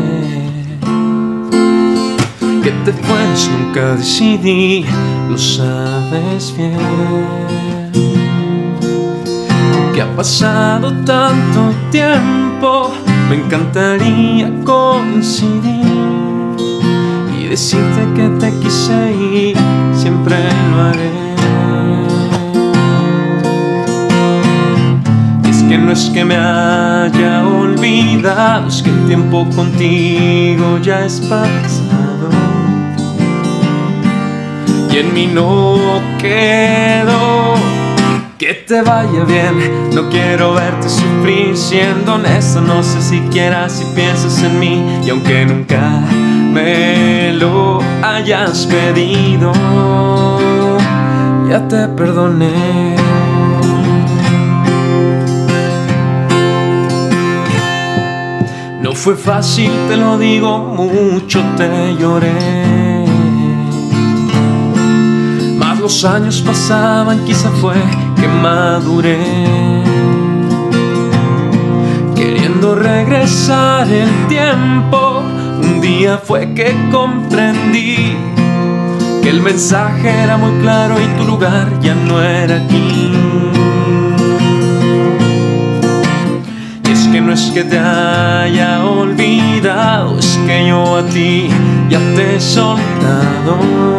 Que te fueras nunca decidí, lo sabes bien. Que ha pasado tanto tiempo, me encantaría coincidir y decirte que te quise y siempre lo haré. Y es que no es que me haya olvidado, es que el tiempo contigo ya es pasado y en mí no quedó. Que te vaya bien, no quiero verte sufrir. Siendo honesto, no sé siquiera si piensas en mí. Y aunque nunca me lo hayas pedido, ya te perdoné. No fue fácil, te lo digo, mucho te lloré. Más los años pasaban, quizá fue que maduré, queriendo regresar el tiempo. Un día fue que comprendí que el mensaje era muy claro y tu lugar ya no era aquí. Y es que no es que te haya olvidado, es que yo a ti ya te he soltado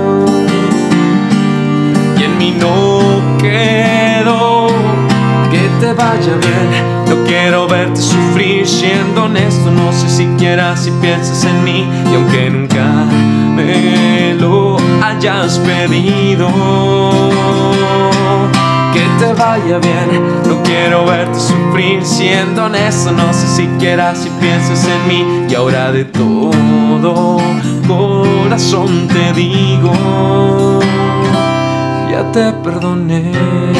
y en mí no quedó. Que te vaya bien, no quiero verte sufrir. Siendo honesto, no sé siquiera si piensas en mí. Y aunque nunca me lo hayas pedido, que te vaya bien. No quiero verte sufrir, siendo honesto, no sé siquiera si piensas en mí. Y ahora de todo corazón te digo, ya te perdoné.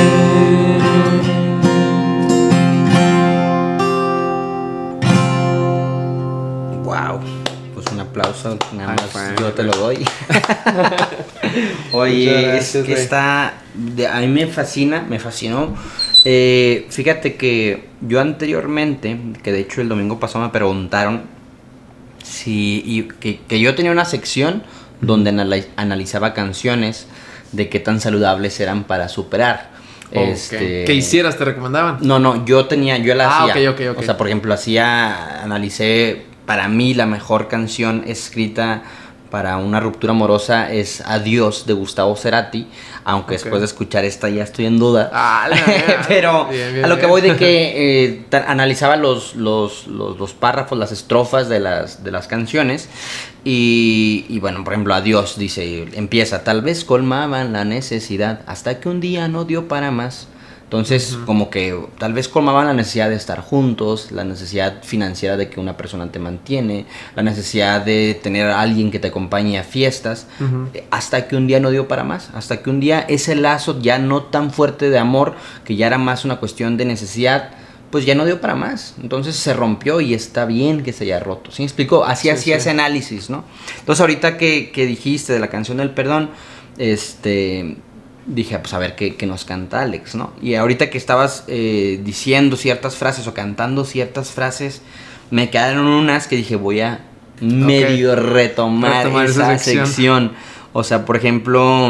Wow, pues un aplauso, nada Ay, más fue, yo te güey. lo doy. Oye, Muchas gracias, es que güey. está, de- a mí me fascina, me fascinó. Eh, fíjate que yo anteriormente, que de hecho el domingo pasado me preguntaron si y que, que yo tenía una sección donde anali- analizaba canciones de qué tan saludables eran para superar. Ok. Este, ¿Qué hicieras? ¿Te recomendaban? No, no, yo tenía, yo la Ah, hacía. ok, ok, ok. O sea, por ejemplo, hacía, analicé, para mí la mejor canción escrita para una ruptura amorosa es Adiós de Gustavo Cerati, aunque Ok. después de escuchar esta ya estoy en duda. Ah, la mierda. Pero Bien, bien, a lo que bien. voy de que eh, ta- analizaba los, los, los, los párrafos, las estrofas de las, de las canciones. Y, y bueno, por ejemplo, Adiós dice, empieza, tal vez colmaban la necesidad hasta que un día no dio para más. Entonces, Ujú. como que tal vez colmaban la necesidad de estar juntos, la necesidad financiera de que una persona te mantiene, la necesidad de tener a alguien que te acompañe a fiestas, Ujú. eh, hasta que un día no dio para más, hasta que un día ese lazo ya no tan fuerte de amor, que ya era más una cuestión de necesidad, pues ya no dio para más. Entonces se rompió y está bien que se haya roto. ¿Sí me explico? Así Sí, hacía sí. ese análisis, ¿no? Entonces ahorita que, que dijiste de la canción del perdón, este... dije, pues a ver qué, qué nos canta Alex, ¿no? Y ahorita que estabas eh, diciendo ciertas frases o cantando ciertas frases, me quedaron unas que dije, voy a medio retomar, Retomar esa esa sección. sección. O sea, por ejemplo,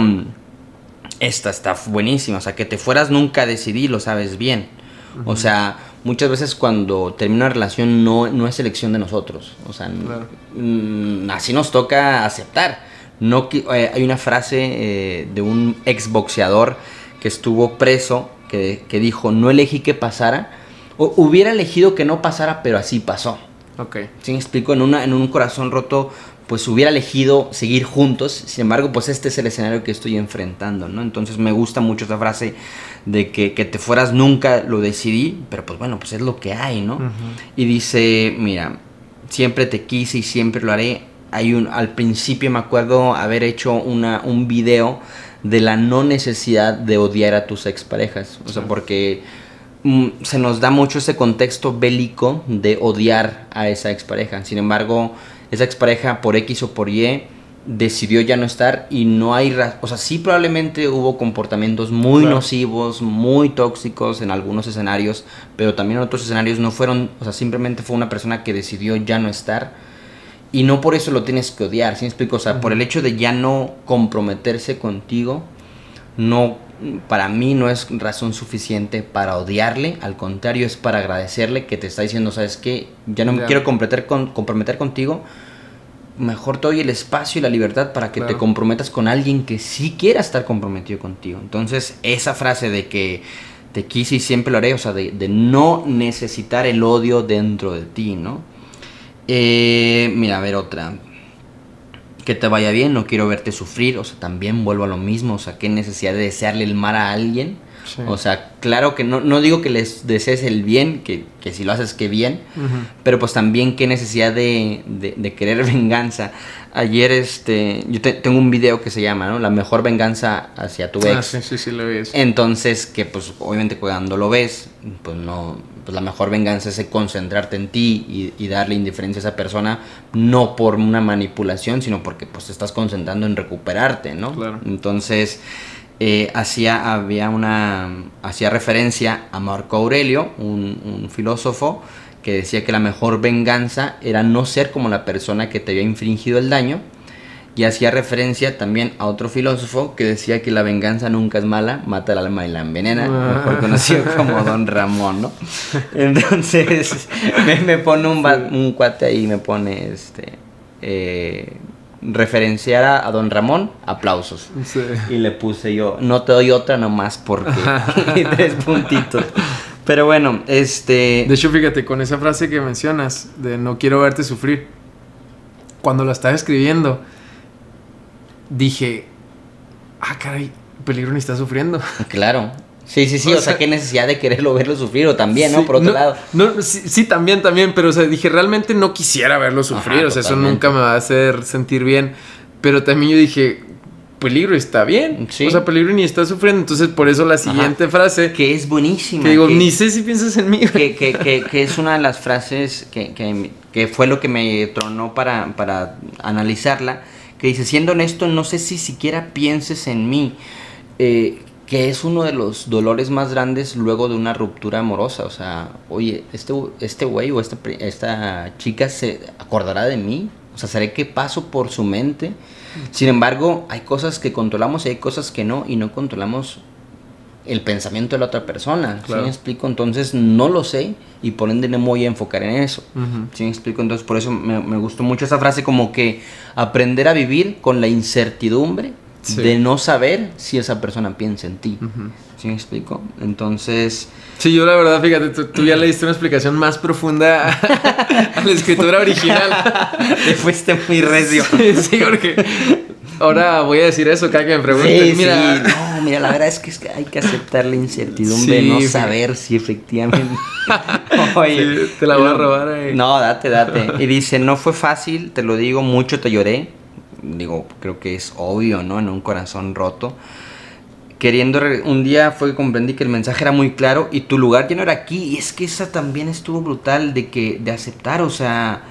esta está buenísima. O sea, que te fueras nunca decidí, lo sabes bien. O sea, muchas veces cuando termina una relación no, no es elección de nosotros. O sea, Claro. mm, así nos toca aceptar. No, qui- eh, hay una frase eh, de un exboxeador que estuvo preso que, que dijo, no elegí que pasara, o hubiera elegido que no pasara, pero así pasó. Ok. ¿Sí me explico? En, una, en un corazón roto, pues hubiera elegido seguir juntos, sin embargo, pues este es el escenario que estoy enfrentando, ¿no? Entonces me gusta mucho esa frase de que, que te fueras nunca lo decidí, pero pues bueno, pues es lo que hay, ¿no? Ujú. Y dice, mira, siempre te quise y siempre lo haré. Hay un, al principio me acuerdo haber hecho una, un video de la no necesidad de odiar a tus exparejas. O sea, Sí. porque mm, se nos da mucho ese contexto bélico de odiar a esa expareja. Sin embargo, esa expareja por X o por Y decidió ya no estar y no hay... ra- O sea, sí probablemente hubo comportamientos muy Claro. nocivos, muy tóxicos en algunos escenarios, pero también en otros escenarios no fueron... O sea, simplemente fue una persona que decidió ya no estar. Y no por eso lo tienes que odiar, ¿sí me explico? O sea, por el hecho de ya no comprometerse contigo, no, para mí no es razón suficiente para odiarle, al contrario, es para agradecerle que te está diciendo, ¿sabes qué? Ya no me Ya. quiero comprometer, con, comprometer contigo, mejor te doy el espacio y la libertad para que Claro. te comprometas con alguien que sí quiera estar comprometido contigo. Entonces, esa frase de que te quise y siempre lo haré, o sea, de, de no necesitar el odio dentro de ti, ¿no? Eh, mira, a ver otra. Que te vaya bien, no quiero verte sufrir. O sea, también vuelvo a lo mismo. O sea, qué necesidad de desearle el mal a alguien. Sí. O sea, claro que no, no digo que les desees el bien, que, que si lo haces, que bien. Ujú. Pero pues también qué necesidad de, de, de querer venganza. Ayer, este, yo te- tengo un video que se llama, ¿no? La mejor venganza hacia tu ex. Ah, sí, sí, sí, lo vi eso. Entonces, que pues obviamente cuando lo ves, pues no, pues la mejor venganza es concentrarte en ti y, y darle indiferencia a esa persona, no por una manipulación, sino porque pues te estás concentrando en recuperarte, ¿no? Claro. Entonces, eh, hacía, había una, hacía referencia a Marco Aurelio, un, un filósofo, que decía que la mejor venganza era no ser como la persona que te había infringido el daño. Y hacía referencia también a otro filósofo que decía que la venganza nunca es mala, mata el alma y la envenena, mejor conocido como Don Ramón, ¿no? Entonces me, me pone un, va- un cuate ahí, me pone este eh, referenciar a, a Don Ramón, aplausos. Sí. Y le puse yo, no te doy otra nomás porque y tres puntitos. Pero bueno, este... De hecho, fíjate, con esa frase que mencionas, de no quiero verte sufrir, cuando la estaba escribiendo, dije, ah, caray, Peligro ni está sufriendo. Claro. Sí, sí, sí, o, o sea, sea, qué necesidad de quererlo verlo sufrir o también, sí, ¿no? Por otro no, lado. No, sí, sí, también, también, pero o sea, dije, realmente no quisiera verlo sufrir, Ajá, o sea, totalmente. Eso nunca me va a hacer sentir bien, pero también yo dije, peligro está bien, sí. O sea, peligro ni está sufriendo, entonces por eso la siguiente Ajá. frase. Que es buenísima. Que digo, que, ni sé si piensas en mí. Que, que, que, que es una de las frases que, que, que fue lo que me tronó para, para analizarla, que dice, siendo honesto, no sé si siquiera pienses en mí, eh, que es uno de los dolores más grandes luego de una ruptura amorosa. O sea, oye, este este güey o esta, esta chica se acordará de mí. O sea, ¿será que paso por su mente? Sin embargo, hay cosas que controlamos y hay cosas que no. Y no controlamos el pensamiento de la otra persona. Claro. ¿Sí me explico? Entonces, no lo sé y por ende no me voy a enfocar en eso. Uh-huh. ¿Sí me explico? Entonces, por eso me, me gustó mucho esa frase, como que aprender a vivir con la incertidumbre Sí. de no saber si esa persona piensa en ti. Uh-huh. ¿Sí me explico? Entonces... Sí, yo la verdad, fíjate, tú, tú ya le diste una explicación más profunda a, a la escritura original. Te fuiste muy recio. Sí, sí, porque ahora voy a decir eso cada que me pregunten. Sí, mira, sí. No, mira, la verdad es que, es que hay que aceptar la incertidumbre sí, de no sí. saber si efectivamente... Oye, sí, te la voy a robar ahí. No, date, date. Y dice, no fue fácil, te lo digo, mucho te lloré. Digo, creo que es obvio, ¿no? En un corazón roto. Queriendo, re- un día fue que comprendí que el mensaje era muy claro y tu lugar ya no era aquí. Y es que esa también estuvo brutal de que, de aceptar, o sea,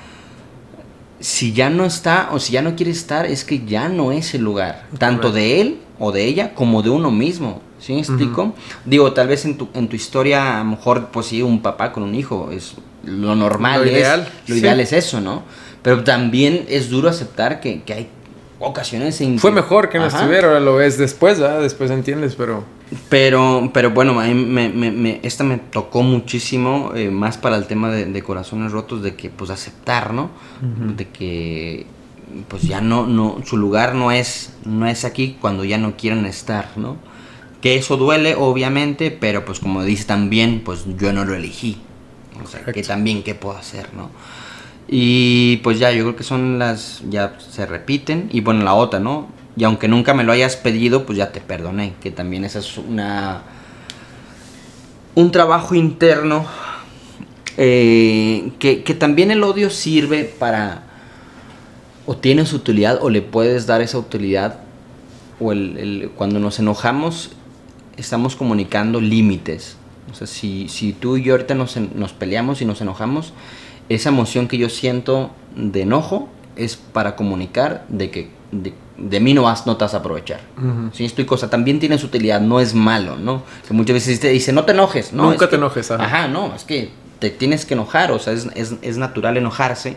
si ya no está o si ya no quiere estar, es que ya no es el lugar. Tanto de él o de ella como de uno mismo. ¿Sí me explico? Uh-huh. Digo, tal vez en tu, en tu historia, a lo mejor, pues sí, un papá con un hijo, es lo normal. Lo es, ideal. Lo ideal sí. es eso, ¿no? Pero también es duro aceptar que, que hay ocasiones en fue que, mejor que no ajá. estuviera, ahora lo ves después, ¿verdad? Después entiendes, pero... Pero, pero bueno, a mí me, me, me, esta me tocó muchísimo, eh, más para el tema de, de corazones rotos, de que, pues, aceptar, ¿no? Uh-huh. De que, pues, ya no, no, su lugar no es, no es aquí cuando ya no quieren estar, ¿no? Que eso duele, obviamente, pero, pues, como dice también, pues, yo no lo elegí. O sea, Correcto. Que también, ¿qué puedo hacer, no? Y pues ya, yo creo que son las, ya se repiten. Y bueno, la otra, ¿no? Y aunque nunca me lo hayas pedido, pues ya te perdoné. Que también esa es una... un trabajo interno. Eh, que, que también el odio sirve para... o tiene su utilidad, o le puedes dar esa utilidad. O el, el cuando nos enojamos, estamos comunicando límites. O sea, si, si tú y yo ahorita nos, nos peleamos y nos enojamos... esa emoción que yo siento de enojo es para comunicar de que de, de mí no vas, no te vas a aprovechar. Uh-huh. ¿Sí me explico? O sea, también tiene su utilidad, no es malo, ¿no? Que muchas veces te dice, no te enojes, ¿no? Nunca es te que, enojes, ajá. Ajá, no, es que te tienes que enojar, o sea, es, es, es natural enojarse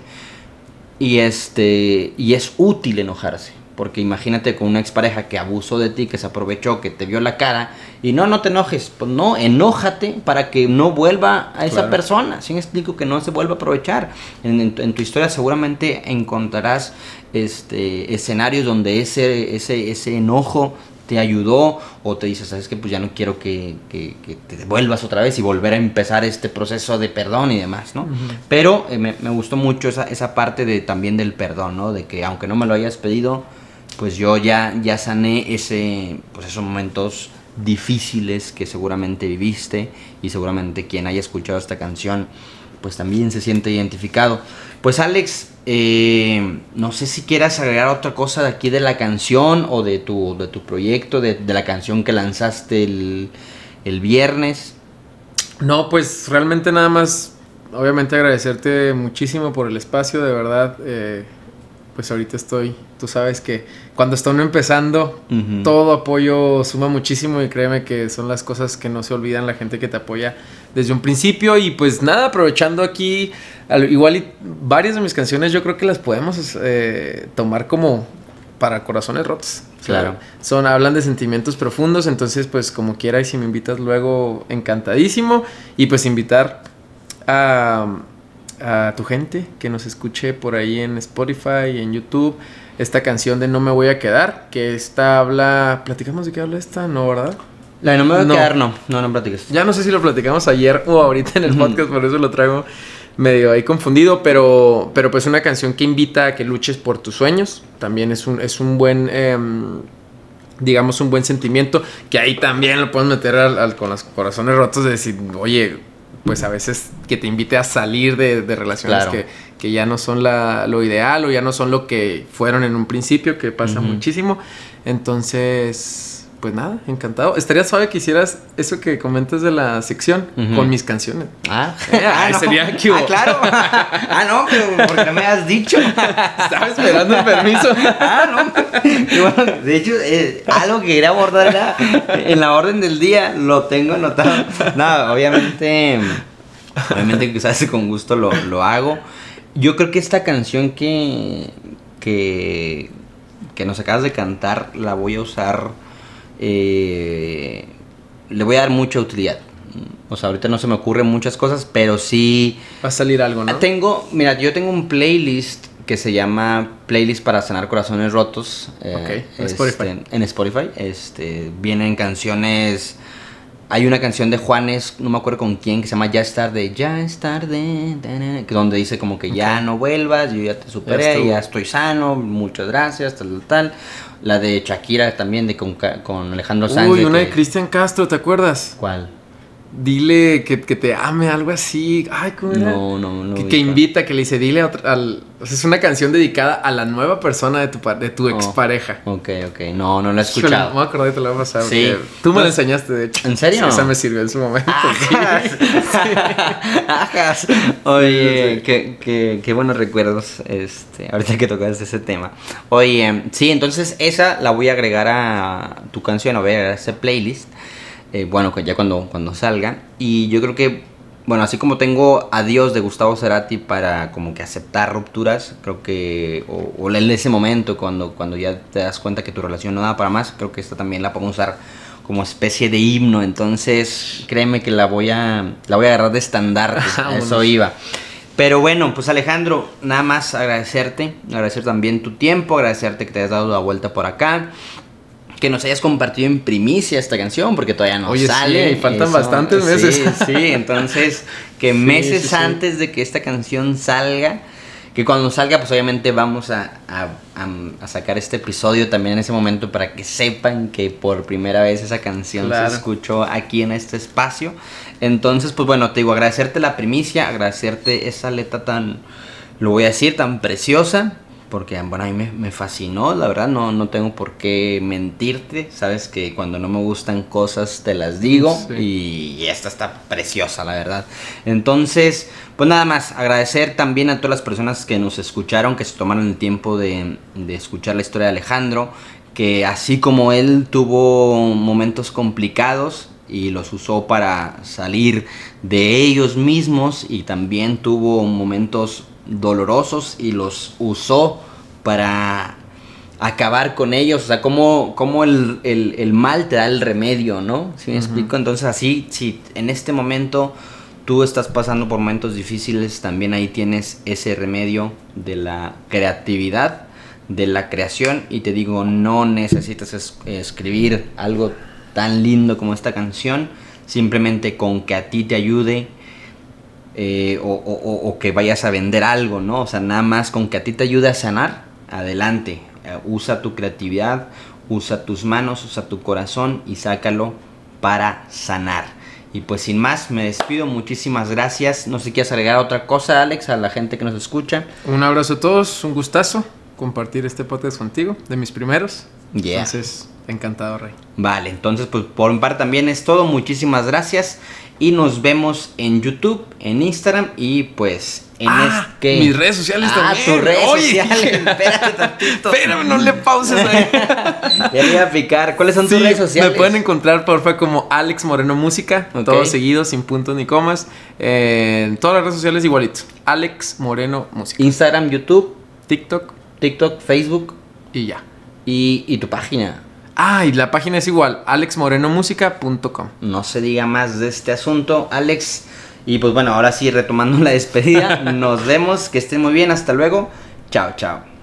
y, este, y es útil enojarse. Porque imagínate con una expareja que abusó de ti, que se aprovechó, que te vio la cara y no, no te enojes. Pues no, enójate para que no vuelva a esa claro. persona. ¿Sí me explico? Que no se vuelva a aprovechar. En, en, en tu historia seguramente encontrarás este, escenarios donde ese, ese, ese enojo te ayudó o te dice, ¿sabes qué? Pues ya no quiero que, que, que te devuelvas otra vez y volver a empezar este proceso de perdón y demás, ¿no? Uh-huh. Pero eh, me, me gustó mucho esa, esa parte de, también del perdón, ¿no? De que aunque no me lo hayas pedido, pues yo ya, ya sané ese, pues esos momentos difíciles que seguramente viviste y seguramente quien haya escuchado esta canción pues también se siente identificado. Pues Alex, eh, no sé si quieras agregar otra cosa de aquí de la canción o de tu, de tu proyecto, de, de la canción que lanzaste el, el viernes. No, pues realmente nada más, obviamente agradecerte muchísimo por el espacio, de verdad. Eh, pues ahorita estoy, tú sabes que cuando está uno empezando, uh-huh. todo apoyo suma muchísimo y créeme que son las cosas que no se olvidan, la gente que te apoya desde un principio. Y pues nada, aprovechando aquí, al, igual y varias de mis canciones yo creo que las podemos eh, tomar como para corazones rotos. Claro. O sea, son, hablan de sentimientos profundos, entonces pues como quiera y si me invitas luego, encantadísimo. Y pues invitar a... a tu gente que nos escuche por ahí en Spotify, en YouTube, esta canción de No me voy a quedar, que esta habla, ¿platicamos de qué habla esta? No, ¿verdad? La de No me voy a no. quedar, no, no, no platiques. Ya no sé si lo platicamos ayer o ahorita en el podcast, por eso lo traigo medio ahí confundido, pero, pero pues una canción que invita a que luches por tus sueños, también es un, es un buen, eh, digamos, un buen sentimiento, que ahí también lo puedes meter al, al, con los corazones rotos de decir, oye, pues a veces que te invite a salir de, de relaciones claro. que, que ya no son la, lo ideal o ya no son lo que fueron en un principio, que pasa uh-huh. muchísimo. Entonces, pues nada, encantado. Estaría suave que hicieras eso que comentas de la sección uh-huh. con mis canciones. Ah, ah no. Sería que Ah, claro. Ah, no, pero ¿por qué no me has dicho? Estaba esperando el permiso. Ah, no. Y bueno, de hecho, eh, algo que quería abordar era, en la orden del día, lo tengo anotado. Nada, obviamente, obviamente que sabes, con gusto lo, lo hago. Yo creo que esta canción que, que, que nos acabas de cantar, la voy a usar... Eh, le voy a dar mucha utilidad. O sea, ahorita no se me ocurren muchas cosas, pero sí va a salir algo, ¿no? Tengo, mira, yo tengo un playlist que se llama Playlist para sanar corazones rotos. Eh, ok, en este, Spotify. En Spotify, este, vienen canciones. Hay una canción de Juanes, no me acuerdo con quién, que se llama Ya es tarde, ya es tarde, que donde dice como que okay. ya no vuelvas, yo ya te superé, ya, ya estoy sano, muchas gracias, tal, tal. La de Shakira también, de con, con Alejandro Sanz. Uy, una que... de Cristian Castro, ¿te acuerdas? ¿Cuál? Dile que, que te ame, algo así. Ay, ¿cómo era? No, no, no. Que, que invita, que le dice, dile a otra, al... O sea, es una canción dedicada a la nueva persona de tu, de tu oh, expareja. Ok, ok. No, no la he escuchado. No me acordé, te la voy a pasar. Sí. Tú me pues, la enseñaste, de hecho. ¿En serio? Sí, esa me sirvió en su momento. Ajas. Ajas. Oye, sí, sí. Qué, qué, qué buenos recuerdos, este, ahorita que tocaste ese tema. Oye, sí, entonces esa la voy a agregar a tu canción, a ver, a ese playlist. Eh, bueno, ya cuando, cuando salga. Y yo creo que, bueno, así como tengo Adiós de Gustavo Cerati para como que aceptar rupturas, creo que, o, o en ese momento cuando, cuando ya te das cuenta que tu relación no da para más, creo que esta también la podemos usar como especie de himno. Entonces, créeme que la voy a, la voy a agarrar de estandarte, a eso iba. Pero bueno, pues Alejandro, nada más agradecerte, agradecer también tu tiempo, agradecerte que te hayas dado la vuelta por acá. Que nos hayas compartido en primicia esta canción, porque todavía no Oye, sale. Sí, faltan eso, bastantes meses. Sí, sí, entonces, que sí, meses sí, sí. antes de que esta canción salga, que cuando salga, pues obviamente vamos a, a, a, a sacar este episodio también en ese momento para que sepan que por primera vez esa canción claro. se escuchó aquí en este espacio. Entonces, pues bueno, te digo, agradecerte la primicia, agradecerte esa letra tan, lo voy a decir, tan preciosa. Porque, bueno, a mí me, me fascinó, la verdad, no, no tengo por qué mentirte. Sabes que cuando no me gustan cosas te las digo sí. y esta está preciosa, la verdad. Entonces, pues nada más, agradecer también a todas las personas que nos escucharon, que se tomaron el tiempo de, de escuchar la historia de Alejandro, que así como él tuvo momentos complicados y los usó para salir de ellos mismos, y también tuvo momentos dolorosos y los usó para acabar con ellos. O sea, como, como el, el, el mal te da el remedio, ¿no? ¿Sí me uh-huh. explico? Entonces así, si en este momento tú estás pasando por momentos difíciles, también ahí tienes ese remedio de la creatividad, de la creación. Y te digo, no necesitas es, escribir algo tan lindo como esta canción, simplemente con que a ti te ayude. Eh, o, o, o que vayas a vender algo, ¿no? O sea, nada más con que a ti te ayude a sanar, adelante. Eh, usa tu creatividad, usa tus manos, usa tu corazón y sácalo para sanar. Y pues sin más, me despido. Muchísimas gracias. No sé si quieres agregar otra cosa, Alex, a la gente que nos escucha. Un abrazo a todos, un gustazo compartir este podcast contigo, de mis primeros. Yeah. Entonces, encantado, Rey. Vale, entonces pues por mi parte también es todo. Muchísimas gracias. Y nos vemos en YouTube, en Instagram y pues en ah, este... mis redes sociales ah, también. tus redes Oye. sociales. Espérate tantito. Espérame, no le pauses ahí. Ya le iba a picar. ¿Cuáles son sí, tus redes sociales? Me pueden encontrar, porfa, como Alex Moreno Música. Okay. Todo seguido, sin puntos ni comas. Eh, en todas las redes sociales igualito. Alex Moreno Música. Instagram, YouTube, TikTok. TikTok, Facebook. Y ya. Y, y tu página. Ah, y la página es igual, alex moreno música punto com. No se diga más de este asunto, Alex. Y pues bueno, ahora sí, retomando la despedida, nos vemos, que estén muy bien, hasta luego. Chao, chao.